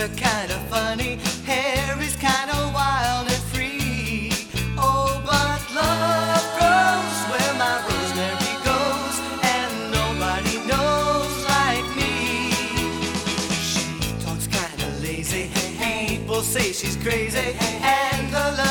are kinda funny, Harry's kinda wild and free. Oh, but love grows where my rosemary goes, and nobody knows like me. She talks kinda lazy, people say she's crazy, and her love